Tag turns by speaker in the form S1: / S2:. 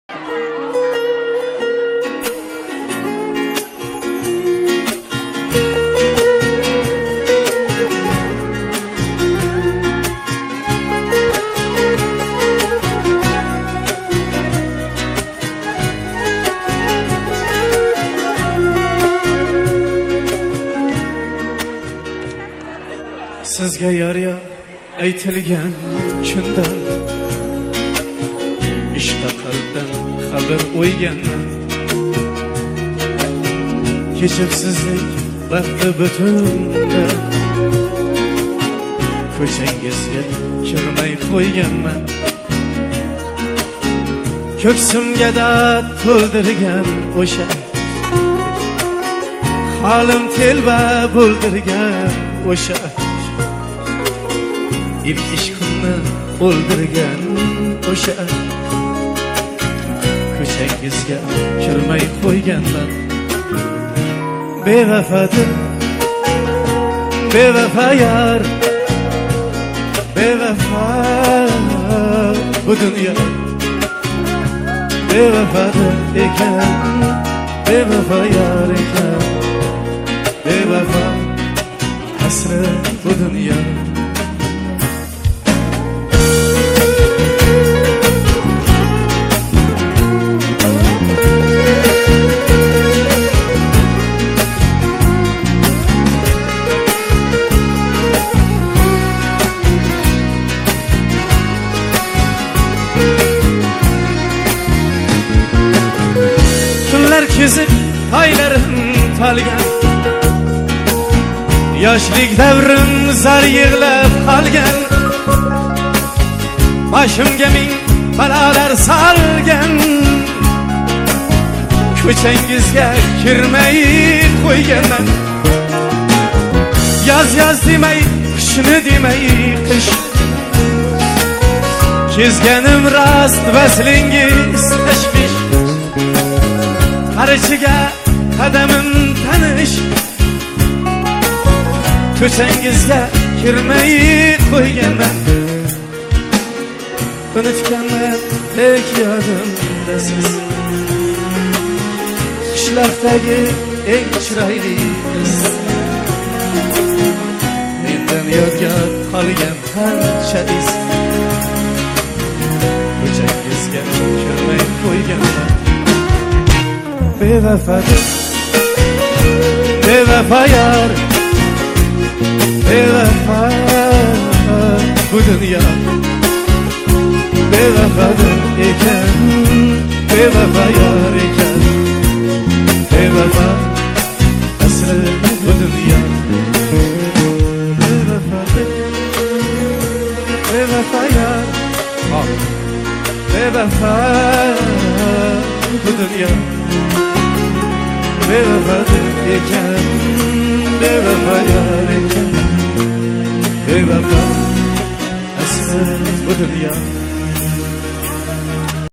S1: Sizga yarya aytilgan shundan ishqa qalbdan xabar o'yganman. Kechibsizlik vaqti butunda ko'changizga kirmay qo'yganman. Ko'ksimga dard to'ldirgan o'sha halim telba bo'ldirgan o'sha ilk ishqimni o'ldirgan o'sha ko'changizga kirmay qo'yganman. Bevafadir, bevafa yar, bevafa bu dunyo. Bevafadir ekan, bevafa yar ekan, bevafa hasrat bu dunyo. Kizib aylarim talgan, yoshlik davrim zar yig'lab qolgan. Boshimga ming balolar solgan, ko'changizga kirmay qo'yganman. Yoz demay, qishni demay qish, kezganim rost vaslingiz tashvish. Qarashiga qadamim tanish, ko'changizga kirmay qo'yganman. Unutganman tek yodimda siz, qishloqdagi eng chiroyli qiz. Mendan yodgor qolgan qancha iz, ko'changizga kirmay qo'yganman. Bevafadir, bevafa yar, bevafa bu dunyo. Bevafadir ekan, bevafa yar ekan, bevafa hasrat bu dunyo. Bevafadir, bevafa yar, bevafa bu dunyo. Bevafadir ekan, bevafa yar ekan, bevafa hasrat bu dunyo.